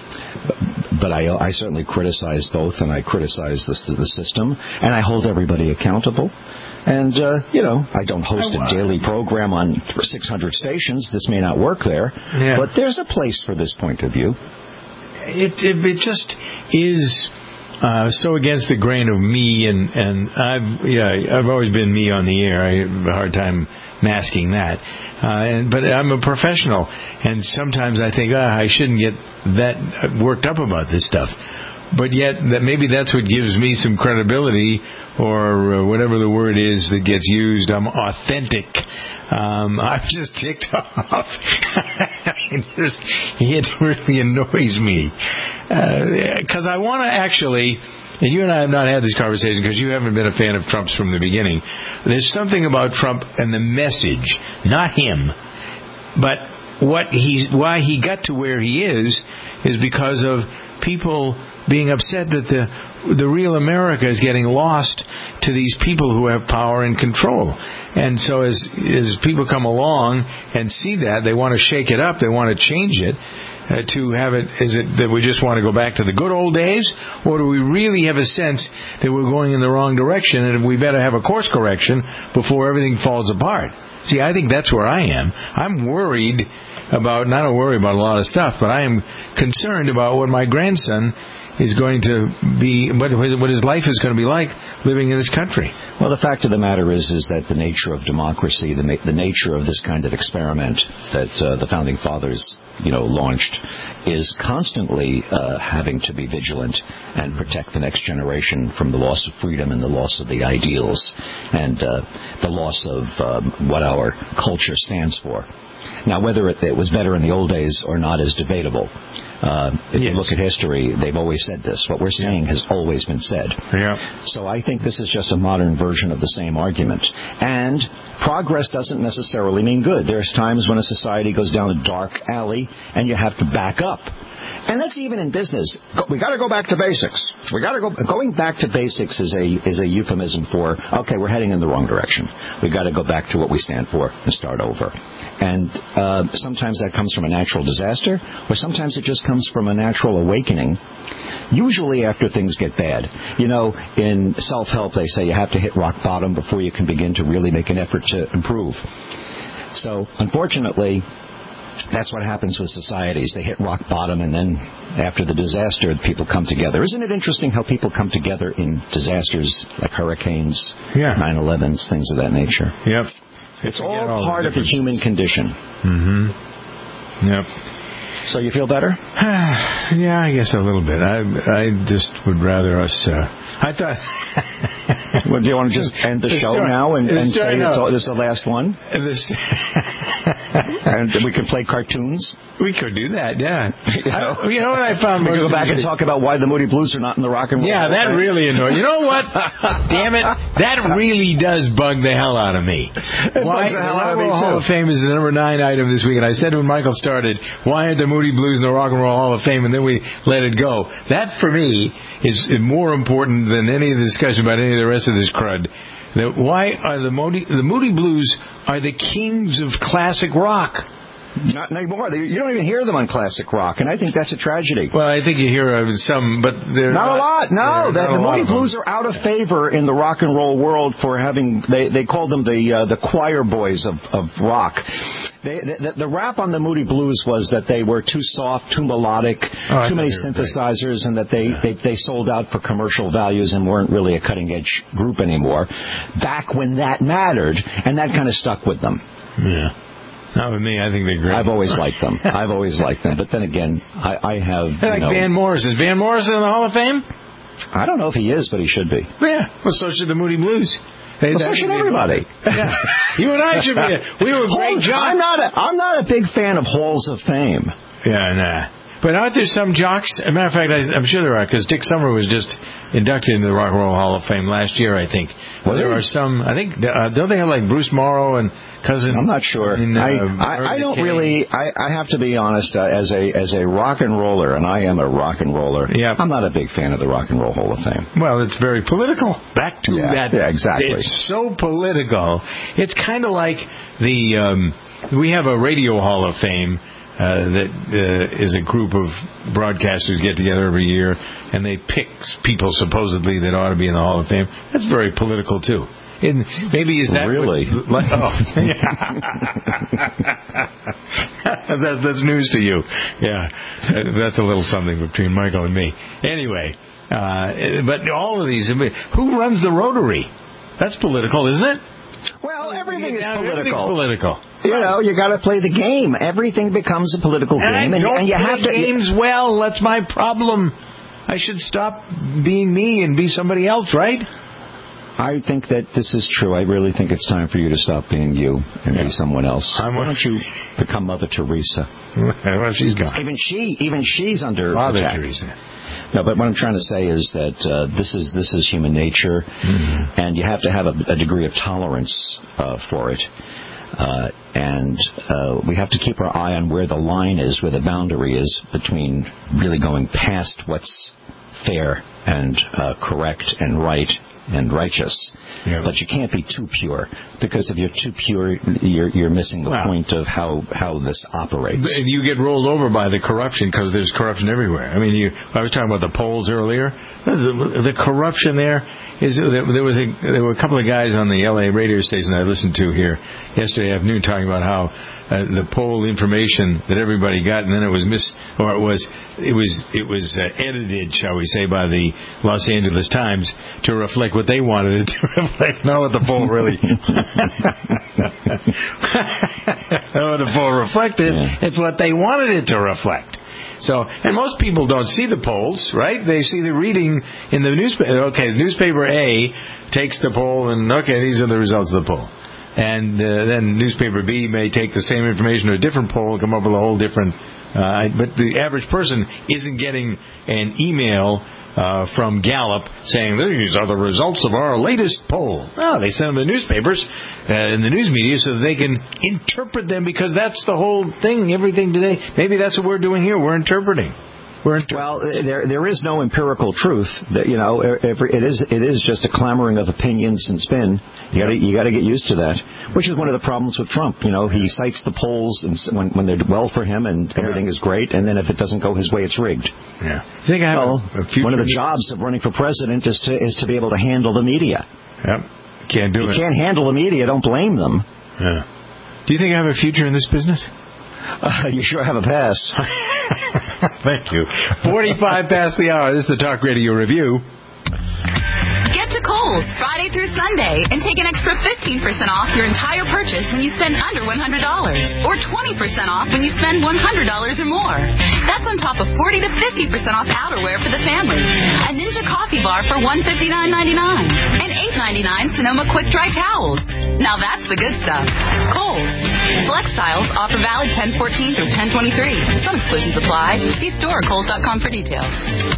Speaker 5: um, but I, I certainly criticize both, and I criticize the, the system, and I hold everybody accountable. And uh, you know, I don't host a daily program on six hundred stations. This may not work there,
Speaker 4: yeah.
Speaker 5: but there's a place for this point of view.
Speaker 4: It it, it just is. Uh, so against the grain of me, and, and I've yeah I've always been me on the air. I have a hard time masking that. Uh, and, but I'm a professional, and sometimes I think, ah, I shouldn't get that worked up about this stuff. But yet, that maybe that's what gives me some credibility, or uh, whatever the word is that gets used. I'm authentic. Um, I'm just ticked off. it, just, it really annoys me. Because uh, I want to actually, and you and I have not had this conversation because you haven't been a fan of Trump's from the beginning. There's something about Trump and the message, not him, but what he's, why he got to where he is, is because of people being upset that the the real America is getting lost to these people who have power and control. And so as as people come along and see that, they want to shake it up, they want to change it, uh, to have it, is it that we just want to go back to the good old days, or do we really have a sense that we're going in the wrong direction and we better have a course correction before everything falls apart? See, I think that's where I am. I'm worried about, not a worry about a lot of stuff, but I am concerned about what my grandson is going to be, what, what his life is going to be like living in this country.
Speaker 5: Well, the fact of the matter is, is that the nature of democracy, the, the nature of this kind of experiment that uh, the Founding Fathers, you know, launched, is constantly uh, having to be vigilant and protect the next generation from the loss of freedom and the loss of the ideals and uh, the loss of um, what our culture stands for. Now, whether it, it was better in the old days or not is debatable. Uh, if yes. you look at history, they've always said this. What we're saying yeah. has always been said.
Speaker 4: Yeah.
Speaker 5: So I think this is just a modern version of the same argument. And progress doesn't necessarily mean good. There's times when a society goes down a dark alley and you have to back up. And that's even in business. We got to go back to basics. We got to go. Going back to basics is a is a euphemism for, okay, we're heading in the wrong direction. We got to go back to what we stand for and start over. And uh, sometimes that comes from a natural disaster, or sometimes it just comes from a natural awakening. Usually after things get bad. You know, in self-help they say you have to hit rock bottom before you can begin to really make an effort to improve. So, unfortunately, that's what happens with societies. They hit rock bottom, and then after the disaster, people come together. Isn't it interesting how people come together in disasters like hurricanes,
Speaker 4: yeah.
Speaker 5: nine elevens, things of that nature?
Speaker 4: Yep.
Speaker 5: It's all, all part of the human condition.
Speaker 4: Mm-hmm. Yep.
Speaker 5: So you feel better?
Speaker 4: Yeah, I guess a little bit. I I just would rather us... Uh, I thought...
Speaker 5: Well, do you want to just end the show start, now and, and say it's all, this is the last one?
Speaker 4: This,
Speaker 5: and we could play cartoons?
Speaker 4: We could do that, yeah. You know, I, you know what I found?
Speaker 5: We could go back and talk about why the Moody Blues are not in the Rock and Roll
Speaker 4: Yeah, that
Speaker 5: thing.
Speaker 4: really annoys. You know what? Damn it. That really does bug the hell out of me.
Speaker 5: It
Speaker 4: why
Speaker 5: bugs the hell
Speaker 4: the
Speaker 5: out of me,
Speaker 4: Hall
Speaker 5: too.
Speaker 4: of Fame is the number nine item this week, and I said when Michael started, why aren't the Moody Blues in the Rock and Roll Hall of Fame, and then we let it go. That, for me, is more important than any of the discussion about any of the rest of this crud. That why are the Moody, the Moody Blues are the kings of classic rock?
Speaker 5: Not anymore. You don't even hear them on classic rock, and I think that's a tragedy.
Speaker 4: Well, I think you hear of some, but they're
Speaker 5: not,
Speaker 4: not
Speaker 5: a lot. No,
Speaker 4: the,
Speaker 5: the Moody Blues are out of favor in the rock and roll world for having. They they call them the uh, the choir boys of of rock. They, the, the rap on the Moody Blues was that they were too soft, too melodic,
Speaker 4: oh,
Speaker 5: too many synthesizers, and that they, yeah. they they sold out for commercial values and weren't really a cutting edge group anymore. Back when that mattered, and that kind of stuck with them.
Speaker 4: Yeah. Not with me. I think they're great.
Speaker 5: I've always liked them. I've always liked them. But then again, I, I have.
Speaker 4: I like
Speaker 5: you know,
Speaker 4: Van Morrison. Is Van Morrison in the Hall of Fame?
Speaker 5: I don't know if he is, but he should be.
Speaker 4: Yeah. Well, so should the Moody Blues. They,
Speaker 5: well, so should everybody.
Speaker 4: Yeah. You and I should be. We were great jocks.
Speaker 5: I'm not. A, I'm not a big fan of Halls of Fame.
Speaker 4: Yeah, nah. But aren't there some jocks? As a matter of fact, I, I'm sure there are, because Dick Summer was just inducted into the Rock and Roll Hall of Fame last year, I think.
Speaker 5: Was
Speaker 4: there
Speaker 5: it?
Speaker 4: are some, I think, uh, don't they have like Bruce Morrow and cousin?
Speaker 5: I'm not sure.
Speaker 4: In, uh,
Speaker 5: I, I, I don't really, I, I have to be honest, uh, as a as a rock and roller, and I am a rock and roller,
Speaker 4: yeah.
Speaker 5: I'm not a big fan of the Rock and Roll Hall of Fame.
Speaker 4: Well, it's very political. Back to
Speaker 5: yeah,
Speaker 4: that.
Speaker 5: Yeah, exactly.
Speaker 4: It's so political. It's kind of like the, um, we have a Radio Hall of Fame. Uh, that uh, is a group of broadcasters get together every year, and they pick people supposedly that ought to be in the Hall of Fame. That's very political too. And maybe is that
Speaker 5: really?
Speaker 4: What, like, oh, yeah. that, that's news to you. Yeah, that's a little something between Michael and me. Anyway, uh, but all of these, who runs the Rotary? That's political, isn't it?
Speaker 5: Well, everything is
Speaker 4: yeah,
Speaker 5: political.
Speaker 4: political.
Speaker 5: You know, you got to play the game. Everything becomes a political
Speaker 4: and
Speaker 5: game,
Speaker 4: I
Speaker 5: and,
Speaker 4: don't
Speaker 5: and you
Speaker 4: play
Speaker 5: have to
Speaker 4: games well. That's my problem. I should stop being me and be somebody else, right?
Speaker 5: I think that this is true. I really think it's time for you to stop being you and yeah. be someone else.
Speaker 4: I'm
Speaker 5: Why don't you become Mother Teresa?
Speaker 4: Well, she's gone.
Speaker 5: Even she, even she's under
Speaker 4: Mother
Speaker 5: attack.
Speaker 4: Teresa.
Speaker 5: No, but what I'm trying to say is that uh, this is this is human nature,
Speaker 4: mm-hmm.
Speaker 5: and you have to have a, a degree of tolerance uh, for it. Uh, and uh, we have to keep our eye on where the line is, where the boundary is between really going past what's fair and uh, correct and right and righteous.
Speaker 4: Yeah.
Speaker 5: But you can't be too pure, because if you're too pure, you're, you're missing the
Speaker 4: wow.
Speaker 5: point of how, how this operates.
Speaker 4: You get rolled over by the corruption, because there's corruption everywhere. I mean, you, I was talking about the polls earlier. The, the corruption there is there was a there were a couple of guys on the L A radio station I listened to here yesterday afternoon talking about how uh, the poll information that everybody got, and then it was mis or it was it was it was uh, edited, shall we say, by the Los Angeles Times to reflect what they wanted it to reflect, not what the poll really not what the poll reflected. Yeah. It's what they wanted it to reflect. So, and most people don't see the polls, right? They see the reading in the newspaper. Okay, newspaper A takes the poll, and okay, these are the results of the poll. And uh, then newspaper B may take the same information to a different poll and come up with a whole different... Uh, but the average person isn't getting an email uh, from Gallup saying, these are the results of our latest poll. No, they send them to newspapers uh, in the news media so that they can interpret them, because that's the whole thing, everything today. Maybe that's what we're doing here. We're interpreting. We're inter-
Speaker 5: well, there there is no empirical truth. That, you know, every, it is it is just a clamoring of opinions and spin. You got you got to get used to that, which is one of the problems with Trump. You know, he cites the polls and when when they're well for him and everything yeah. is great, and then if it doesn't go his way, it's rigged.
Speaker 4: Yeah, I think I have
Speaker 5: well,
Speaker 4: a, a
Speaker 5: one of the jobs of running for president is to is to be able to handle the media.
Speaker 4: Yep, can't do
Speaker 5: you
Speaker 4: it.
Speaker 5: You can't handle the media. Don't blame them.
Speaker 4: Yeah. Do you think I have a future in this business?
Speaker 5: Uh, you sure have a pass.
Speaker 4: Thank you. forty-five past the hour. This is the Talk Radio Review.
Speaker 6: Get to Kohl's Friday through Sunday and take an extra fifteen percent off your entire purchase when you spend under one hundred dollars or twenty percent off when you spend one hundred dollars or more. That's on top of forty to fifty percent off outerwear for the family, a Ninja coffee bar for one hundred fifty-nine ninety-nine, and eight ninety-nine Sonoma Quick Dry towels. Now that's the good stuff. Kohl's. Select styles offer valid ten fourteen through ten twenty-three. Some exclusions apply. See store at kohls dot com for details.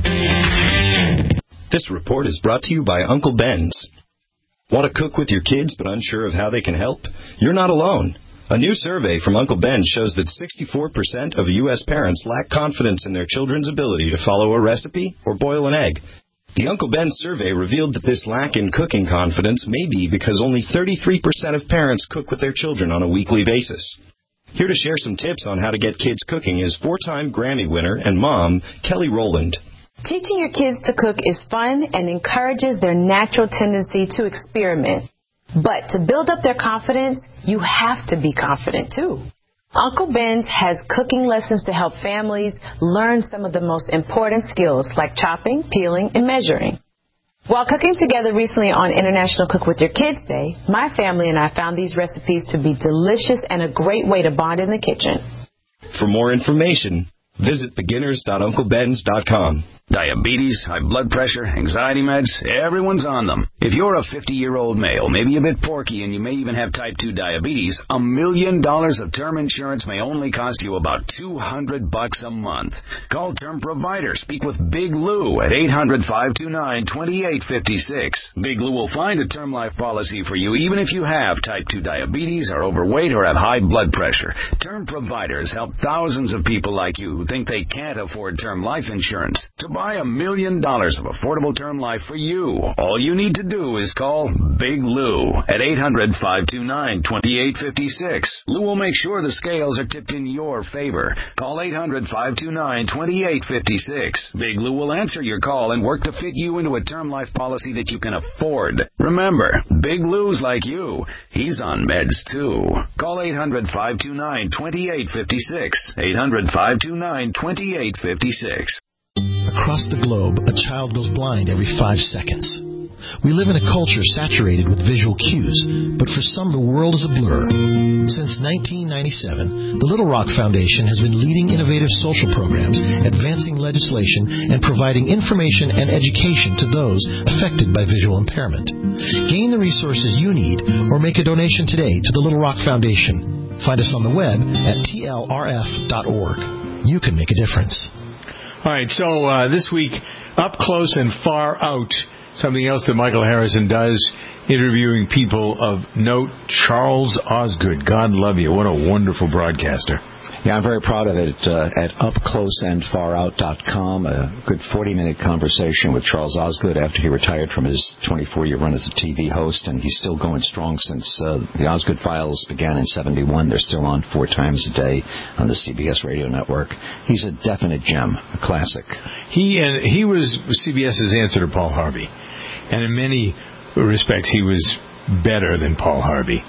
Speaker 20: This report is brought to you by Uncle Ben's. Want to cook with your kids but unsure of how they can help? You're not alone. A new survey from Uncle Ben shows that sixty-four percent of U S parents lack confidence in their children's ability to follow a recipe or boil an egg. The Uncle Ben survey revealed that this lack in cooking confidence may be because only thirty-three percent of parents cook with their children on a weekly basis. Here to share some tips on how to get kids cooking is four-time Grammy winner and mom, Kelly Rowland.
Speaker 21: Teaching your kids to cook is fun and encourages their natural tendency to experiment. But to build up their confidence, you have to be confident too. Uncle Ben's has cooking lessons to help families learn some of the most important skills like chopping, peeling, and measuring. While cooking together recently on International Cook With Your Kids Day, my family and I found these recipes to be delicious and a great way to bond in the kitchen.
Speaker 20: For more information, visit beginners dot uncle bens dot com.
Speaker 22: Diabetes, high blood pressure, anxiety meds, everyone's on them. If you're a fifty-year-old male, maybe a bit porky, and you may even have type two diabetes, a million dollars of term insurance may only cost you about two hundred bucks a month. Call Term Provider. Speak with Big Lou at eight hundred, five two nine, two eight five six. Big Lou will find a term life policy for you even if you have type two diabetes, are overweight, or have high blood pressure. Term Providers help thousands of people like you who think they can't afford term life insurance. To buy a million dollars of affordable term life for you, all you need to do is call Big Lou at eight hundred, five two nine, two eight five six. Lou will make sure the scales are tipped in your favor. Call eight hundred, five two nine, two eight five six. Big Lou will answer your call and work to fit you into a term life policy that you can afford. Remember, Big Lou's like you. He's on meds too. Call eight hundred, five two nine, two eight five six. eight hundred, five two nine, two eight five six.
Speaker 23: Across the globe, a child goes blind every five seconds. We live in a culture saturated with visual cues, but for some the world is a blur. Since nineteen ninety-seven, the Little Rock Foundation has been leading innovative social programs, advancing legislation, and providing information and education to those affected by visual impairment. Gain the resources you need or make a donation today to the Little Rock Foundation. Find us on the web at T L R F dot org. You can make a difference.
Speaker 4: All right, so uh, this week, Up Close and Far Out, something else that Michael Harrison does, interviewing people of note. Charles Osgood, God love you. What a wonderful broadcaster.
Speaker 5: Yeah, I'm very proud of it uh, at up close and far out dot com. A good forty-minute conversation with Charles Osgood after he retired from his twenty-four-year run as a T V host, and he's still going strong since uh, the Osgood Files began in seventy-one. They're still on four times a day on the C B S radio network. He's a definite gem, a classic.
Speaker 4: He and he was CBS's answer to Paul Harvey, and in many respects he was better than Paul Harvey.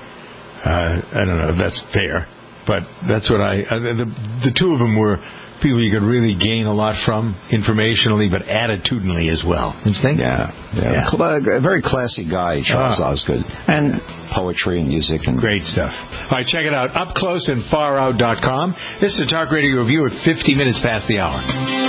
Speaker 4: Uh, I don't know if that's fair, but that's what I... Uh, the, the two of them were people you could really gain a lot from, informationally, but attitudinally as well. Don't you think?
Speaker 5: Yeah. yeah. yeah. A very classy guy, Charles
Speaker 4: ah.
Speaker 5: Osgood. And poetry and music. and
Speaker 4: Great stuff. All right, check it out, up close and far out dot com. This is a Talk Radio Review at fifty minutes past the hour.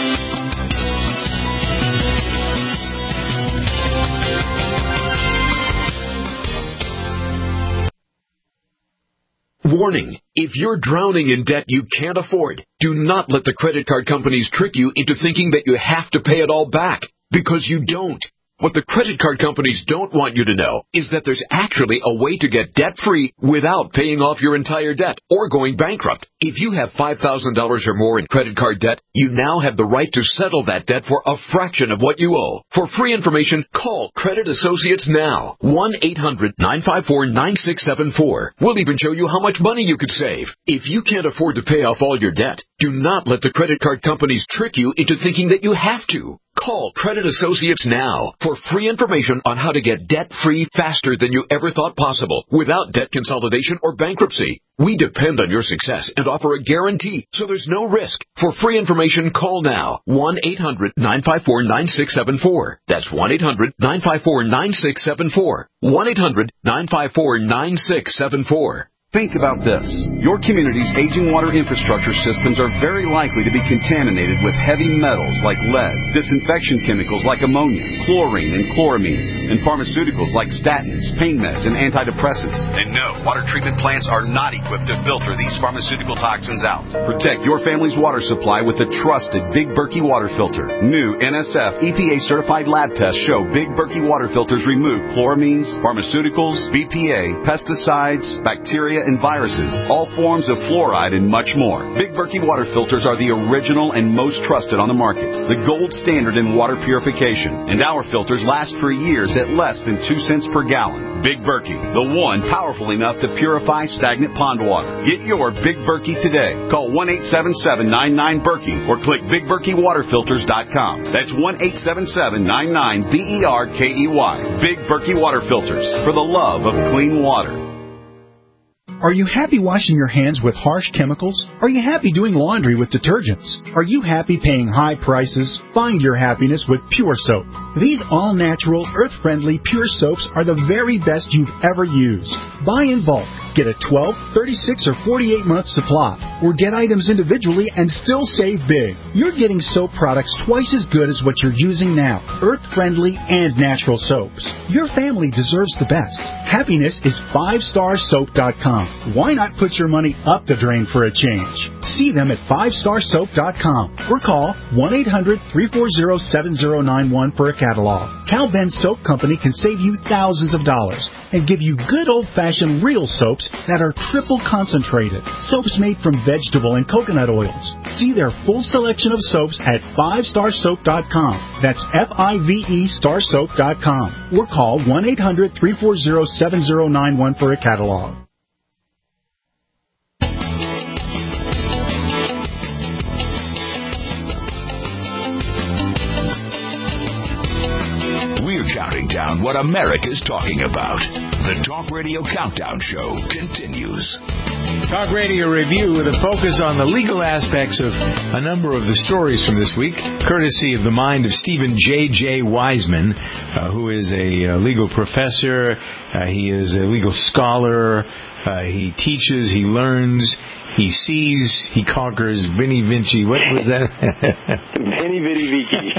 Speaker 24: Warning, if you're drowning in debt you can't afford, do not let the credit card companies trick you into thinking that you have to pay it all back, because you don't. What the credit card companies don't want you to know is that there's actually a way to get debt-free without paying off your entire debt or going bankrupt. If you have five thousand dollars or more in credit card debt, you now have the right to settle that debt for a fraction of what you owe. For free information, call Credit Associates now. one eight hundred, nine five four, nine six seven four. We'll even show you how much money you could save. If you can't afford to pay off all your debt, do not let the credit card companies trick you into thinking that you have to. Call Credit Associates now for free information on how to get debt-free faster than you ever thought possible without debt consolidation or bankruptcy. We depend on your success and offer a guarantee, so there's no risk. For free information, call now. one eight hundred nine five four nine six seven four. That's one eight hundred nine five four nine six seven four. one eight hundred nine five four nine six seven four.
Speaker 3: Think about this. Your community's aging water infrastructure systems are very likely to be contaminated with heavy metals like lead, disinfection chemicals like ammonia, chlorine and chloramines, and pharmaceuticals like statins, pain meds, and antidepressants. And no, water treatment plants are not equipped to filter these pharmaceutical toxins out. Protect your family's water supply with the trusted Big Berkey water filter. New N S F E P A-certified lab tests show Big Berkey water filters remove chloramines, pharmaceuticals, B P A, pesticides, bacteria, and viruses, all forms of fluoride, and much more. Big Berkey water filters are the original and most trusted on the market, the gold standard in water purification, and our filters last for years at less than two cents per gallon. Big Berkey, the one powerful enough to purify stagnant pond water. Get your Big Berkey today. Call one eight seven seven nine nine Berkey or click big berkey water filters dot com. That's one eight seven seven nine nine B E R K E Y. Big Berkey water filters, for the love of clean water.
Speaker 19: Are you happy washing your hands with harsh chemicals? Are you happy doing laundry with detergents? Are you happy paying high prices? Find your happiness with Pure Soap. These all-natural, earth-friendly Pure Soaps are the very best you've ever used. Buy in bulk. Get a twelve, thirty-six, or forty-eight month supply. Or get items individually and still save big. You're getting soap products twice as good as what you're using now. Earth-friendly and natural soaps. Your family deserves the best. Happiness is five star soap dot com. Why not put your money up the drain for a change? See them at five star soap dot com or call one eight hundred three four zero seven zero nine one for a catalog. Cal Ben Soap Company can save you thousands of dollars and give you good old-fashioned real soaps that are triple concentrated. Soaps made from vegetable and coconut oils. See their full selection of soaps at five star soap dot com. That's F I V E star soap dot com. Or call one eight hundred three four zero seven zero nine one for a catalog.
Speaker 2: Counting down what America's talking about. The Talk Radio Countdown Show continues.
Speaker 4: Talk Radio Review with a focus on the legal aspects of a number of the stories from this week, courtesy of the mind of Stephen J J. Wiseman, uh, who is a uh, legal professor. Uh, he is a legal scholar. Uh, he teaches. He learns. He sees, he conquers, Vinny Vinci. What was that?
Speaker 8: Vinny Vinny Vici.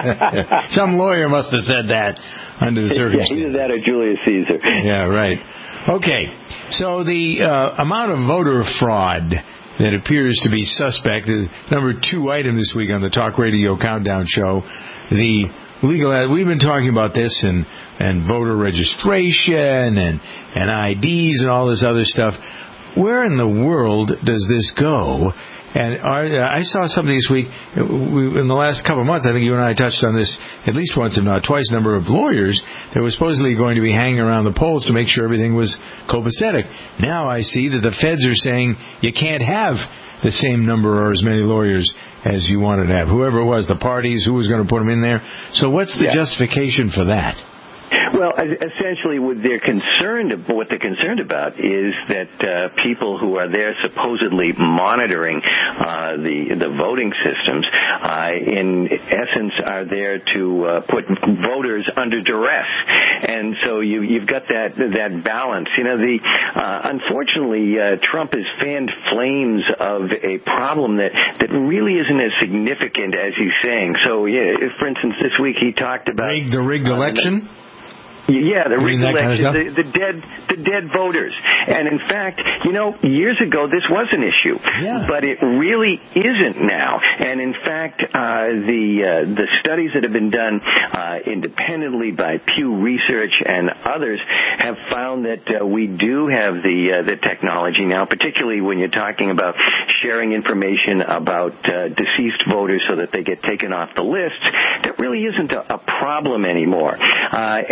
Speaker 4: Some lawyer must have said that under the circumstances.
Speaker 8: Yeah, either that or Julius Caesar.
Speaker 4: Yeah, right. Okay, so the uh, amount of voter fraud that appears to be suspect is number two item this week on the Talk Radio Countdown Show. The legal, we've been talking about this and, and voter registration and, and I Ds and all this other stuff. Where in the world does this go? And our, uh, I saw something this week, we, in the last couple of months, I think you and I touched on this at least once, if not twice, number of lawyers that were supposedly going to be hanging around the polls to make sure everything was copacetic. Now I see that the feds are saying you can't have the same number or as many lawyers as you wanted to have. Whoever it was, the parties, who was going to put them in there. So what's the yeah. justification for that?
Speaker 8: Well, essentially, what they're concerned, what they're concerned about is that uh, people who are there supposedly monitoring uh, the the voting systems, uh, in essence, are there to uh, put voters under duress, and so you, you've got that that balance. You know, the uh, unfortunately, uh, Trump has fanned flames of a problem that that really isn't as significant as he's saying. So, yeah, for instance, this week he talked about
Speaker 4: rigged, the rigged election.
Speaker 8: Uh, Yeah, the rigged election,
Speaker 4: kind of
Speaker 8: the, the dead, the dead voters, and in fact, you know, years ago this was an issue,
Speaker 4: yeah.
Speaker 8: but it really isn't now. And in fact, uh, the uh, the studies that have been done uh, independently by Pew Research and others have found that uh, we do have the uh, the technology now, particularly when you're talking about sharing information about uh, deceased voters so that they get taken off the lists. That really isn't a, a problem anymore, uh, and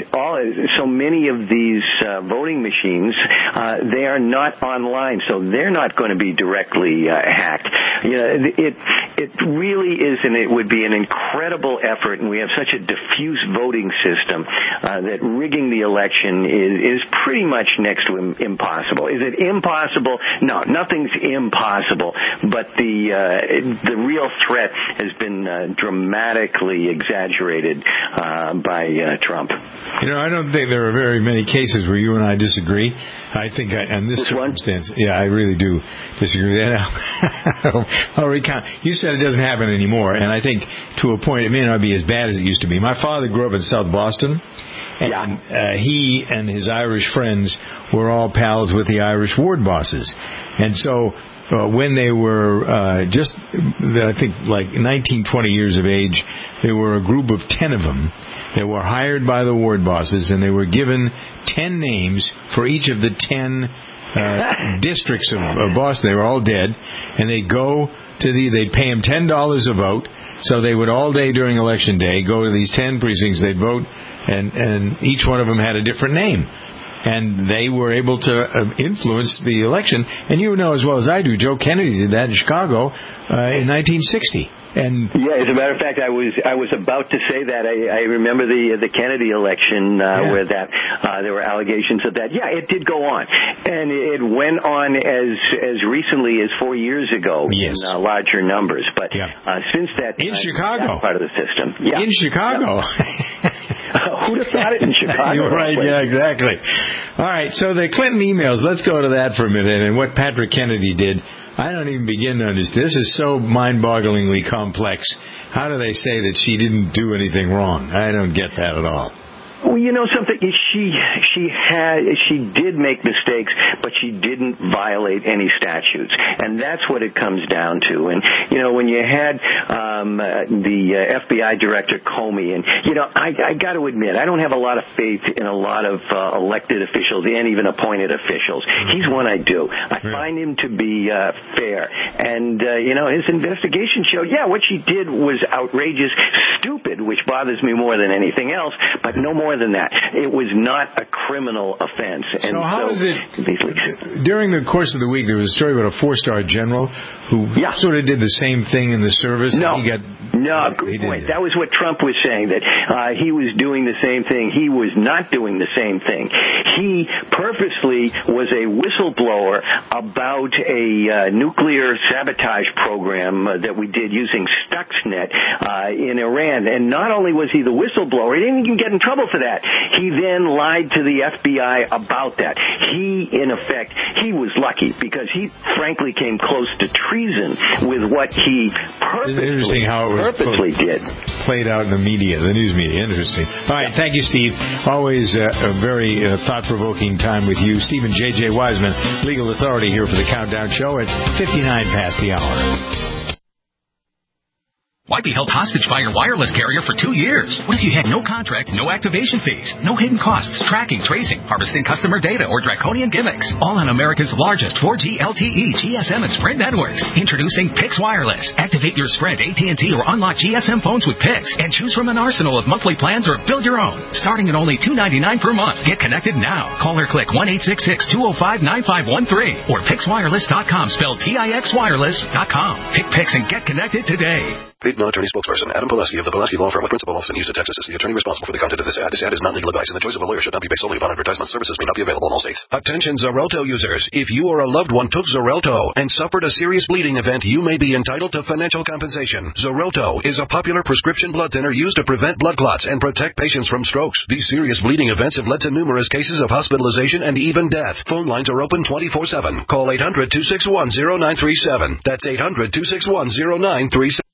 Speaker 8: all so many of these uh, voting machines, uh, they are not online, so they're not going to be directly uh, hacked. You know, it it really is, and it would be an incredible effort, and we have such a diffuse voting system uh, that rigging the election is, is pretty much next to im- impossible. Is it impossible? No, nothing's impossible, but the uh, the real threat has been uh, dramatically exaggerated uh, by uh, Trump.
Speaker 4: You know, I don't think there are very many cases where you and I disagree. I think I, in this, this circumstance, one? yeah, I really do disagree with that. I'll recount. You said it doesn't happen anymore, and I think to a point it may not be as bad as it used to be. My father grew up in South Boston, and uh, he and his Irish friends were all pals with the Irish ward bosses. And so uh, when they were uh, just, I think, like nineteen, twenty years of age, there were a group of ten of them that were hired by the ward bosses, and they were given ten names for each of the ten uh, districts of, of Boston. They were all dead, and they go to the, they'd pay them ten dollars a vote, so they would all day during election day go to these ten precincts, they'd vote, and, and each one of them had a different name. And they were able to uh, influence the election. And you know as well as I do, Joe Kennedy did that in Chicago uh, in nineteen sixty. And
Speaker 8: yeah, as a matter of fact, I was I was about to say that. I, I remember the the Kennedy election uh, yeah. where that uh, there were allegations of that. Yeah, it did go on, and it went on as as recently as four years ago
Speaker 4: yes.
Speaker 8: in uh, larger numbers. But
Speaker 4: yeah.
Speaker 8: uh, since that
Speaker 4: in
Speaker 8: time,
Speaker 4: Chicago,
Speaker 8: that's part of the system. Yeah,
Speaker 4: in Chicago.
Speaker 8: Yeah. Uh, who'd have thought it in Chicago?
Speaker 4: You're right. Yeah, exactly. All right. So the Clinton emails. Let's go to that for a minute, and what Patrick Kennedy did. I don't even begin to understand. This is so mind-bogglingly complex. How do they say that she didn't do anything wrong? I don't get that at all.
Speaker 8: Well, you know something? She she had she did make mistakes, but she didn't violate any statutes, and that's what it comes down to. And you know, when you had um, uh, the uh, F B I director Comey, and you know, I, I got to admit, I don't have a lot of faith in a lot of uh, elected officials and even appointed officials. He's one I do. I find him to be uh, fair, and uh, you know, his investigation showed, yeah, what she did was outrageous, stupid, which bothers me more than anything else, but no more. More than that, it was not a criminal offense. And
Speaker 4: so how
Speaker 8: so,
Speaker 4: is it? During the course of the week, there was a story about a four-star general who
Speaker 8: yeah.
Speaker 4: sort of did the same thing in the service.
Speaker 8: No,
Speaker 4: and he got,
Speaker 8: no, good point. That was what Trump was saying, that uh, he was doing the same thing. He was not doing the same thing. He purposely was a whistleblower about a uh, nuclear sabotage program uh, that we did using Stuxnet uh, in Iran. And not only was he the whistleblower, he didn't even get in trouble for that. He then lied to the F B I about that. He, in effect, he was lucky because he frankly came close to treason with what he purposely,
Speaker 4: interesting how it was
Speaker 8: purposely
Speaker 4: played,
Speaker 8: did.
Speaker 4: Played out in the media, the news media. Interesting. All right, thank you, Steve. Always uh, a very uh, thought-provoking time with you. Stephen J J. Wiseman, legal authority here for the Countdown Show at fifty-nine past the hour.
Speaker 10: Why be held hostage by your wireless carrier for two years? What if you had no contract, no activation fees, no hidden costs, tracking, tracing, harvesting customer data, or draconian gimmicks? All on America's largest four G L T E, G S M, and Sprint networks. Introducing Pix Wireless. Activate your Sprint, A T and T, or unlock G S M phones with Pix and choose from an arsenal of monthly plans or build your own. Starting at only two dollars and ninety-nine cents per month. Get connected now. Call or click one eight six six, two oh five, nine five one three or pix wireless dot com, spelled P I X wireless dot com. Pick Pix and get connected today.
Speaker 12: Paid non-attorney spokesperson Adam Pileski of the Pileski Law Firm with principal office in Houston, Texas, is the attorney responsible for the content of this ad. This ad is not legal advice, and the choice of a lawyer should not be based solely upon advertisement. Services may not be available in all states.
Speaker 13: Attention Xarelto users. If you or a loved one took Xarelto and suffered a serious bleeding event, you may be entitled to financial compensation. Xarelto is a popular prescription blood thinner used to prevent blood clots and protect patients from strokes. These serious bleeding events have led to numerous cases of hospitalization and even death. Phone lines are open twenty-four seven. Call eight hundred, two six one, zero nine three seven. That's eight hundred, two six one, zero nine three seven.